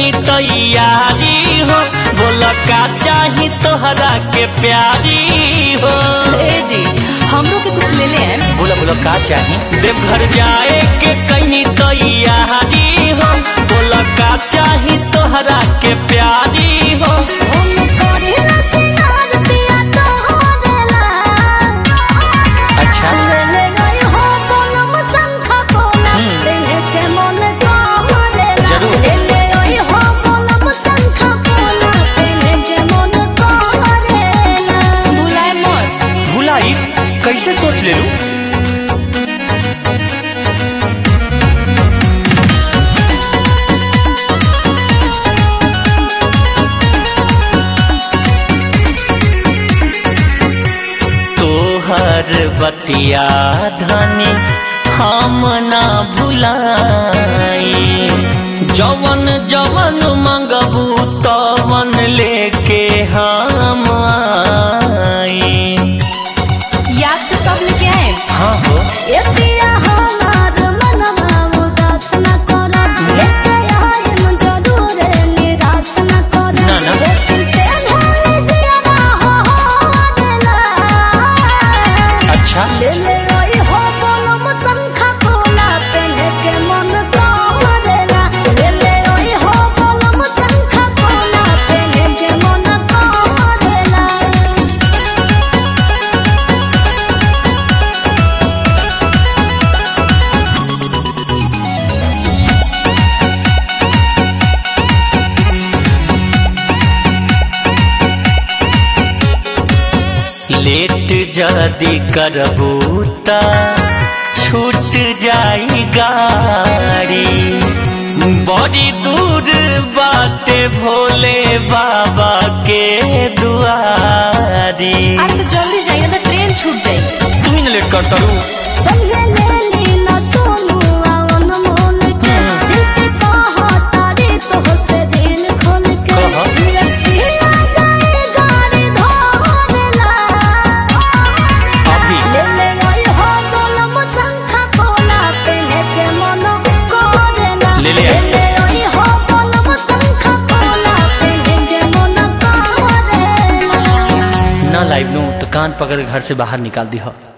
कैनी तैयारी हो, बोला का चाही तोहरा के प्यारी हो। ए जी हमरो के कुछ ले ले हैं। बोला बोला का चाही। देवघर जाए के कैनी तैयारी हो, बोला का चाही तोहरा के प्यारी हो। अच्छा कैसे सोच ले लूं? तोहर बतिया धनी हम ना भुलाई, जवन जवन मंगबू तवन लेके हम आई। याद से सब लेके आए। हाँ हो लेट जदी करबू ता छूट जाई गाड़ी, बड़ी दूर बाटे भोले बाबा के दुआरी। अरे तो जल्दी जाइए ना ट्रेन छूट जाएगी। तू ही लेट कर तरू। ना लाइव नू तो कान पकड़ घर से बाहर निकाल दी हो।